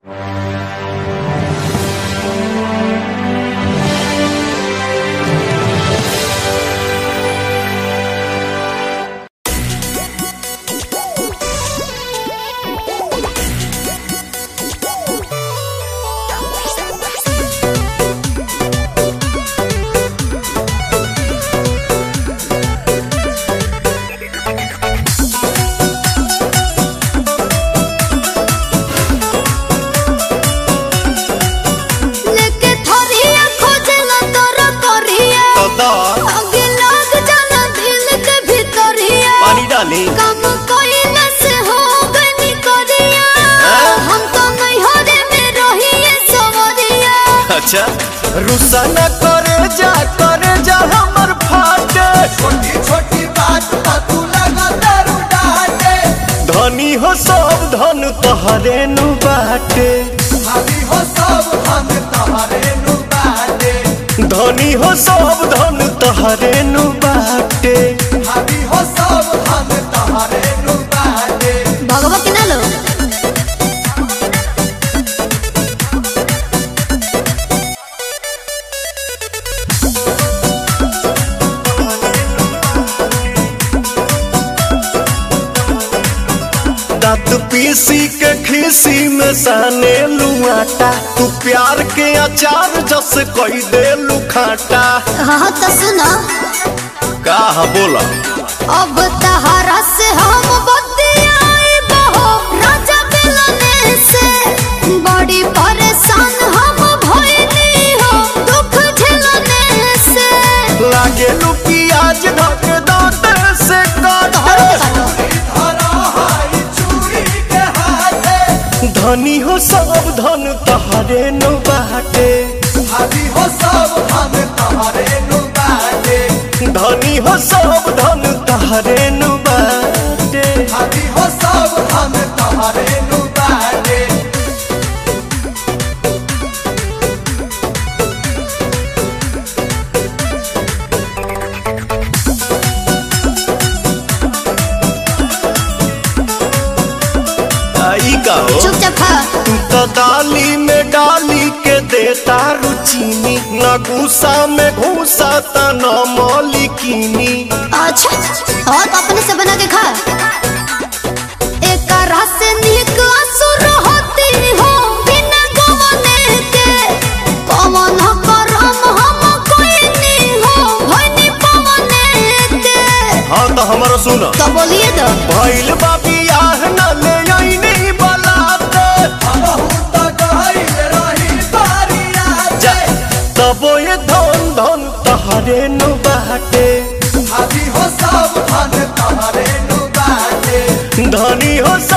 अच्छा रुसा न करे जा हमर फाटे छोटी छोटी बात पर तू लगा दारू डाटे धनी हो सब धन तोहरे नु बाटे भाभी हो सब धन तोहरे नु बाटे धनी हो सब धन तोहरे नु बाटे भाभी हो सब धन तोहरे नु बाटे भगवा के ना लो दांत पीसी के खीसी में साने लुआटा तू प्यार के अचार जस कोई दे लुखाटा। हाँ तो सुनो का बोला अब तहरा से हम बतियाए बहो राजा मिलने से बड़ी परेशान हम भइली हो दुख झेलने से लागे लू प्याज धक दांत से काट धनी हो सब धन तोहरे नु बाटे भाभी हो सब धन तोहरे नु बाटे धनी हो सब धन तोहरे नु बाटे भाभी हो सब धन तोहरे नु बाटे आई का हो चुपचाप खा तू तो दाली में डाली के देता रुचीनी न गुस्सा में घूसा त न मौलिकीनी। अच्छा और तो अपने से बना के खा एक रस निक असुर होती हो बिना गवने के कमन करम हम कोई नहीं हो भइनी पवने के। हाँ तो हमारा सुन तो बोलिए तो भइल बाबी आह न ले आई नहीं बलाते बहुत गहिल रही बारिया तबो ये धन धन तोहरे नु बाटे भाभी हो सब धन तोहरे नु बाटे धनी हो